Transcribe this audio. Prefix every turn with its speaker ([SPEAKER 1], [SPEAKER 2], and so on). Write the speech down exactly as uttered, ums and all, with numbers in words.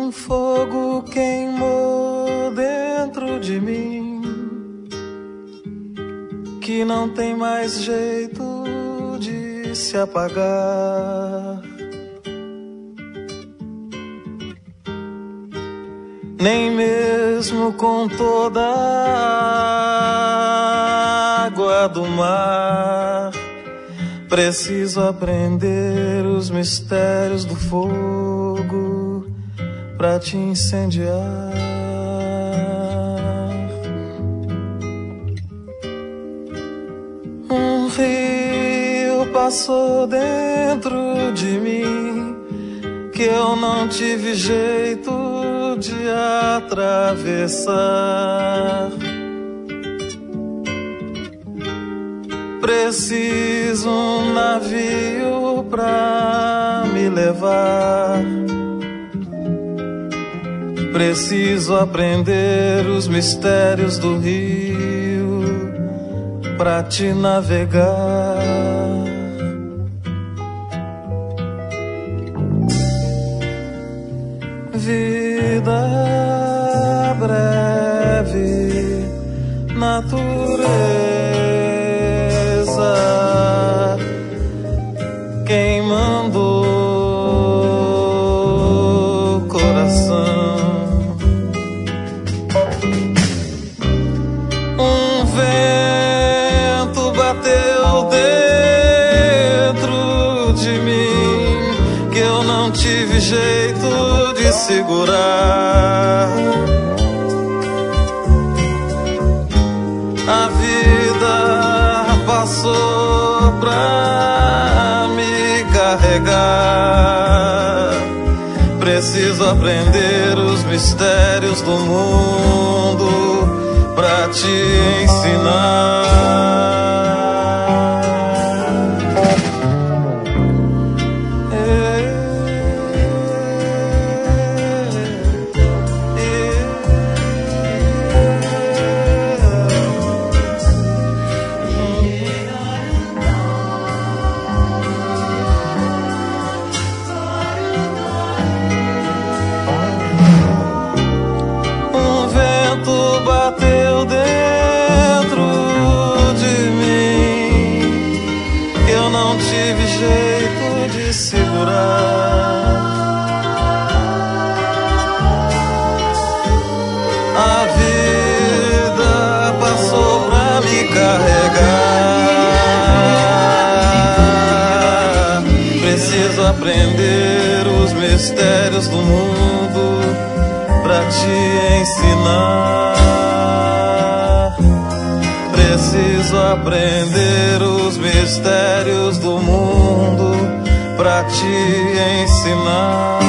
[SPEAKER 1] Um fogo queimou dentro de mim, que não tem mais jeito de se apagar. Nem mesmo com toda a água do mar preciso aprender os mistérios do fogo pra te incendiar. Um rio passou dentro de mim, que eu não tive jeito de atravessar. Preciso um navio pra me levar. Preciso aprender os mistérios do rio pra te navegar. Vida breve, natureza queimando o coração. Um vento bateu dentro de mim, que eu não tive jeito de segurar. A vida passou pra me carregar. Preciso aprender os mistérios do mundo pra te ensinar. Bateu dentro de mim, que eu não tive jeito de segurar. A vida passou pra me carregar. Preciso aprender os mistérios do mundo pra te ensinar. Preciso aprender os mistérios do mundo pra te ensinar.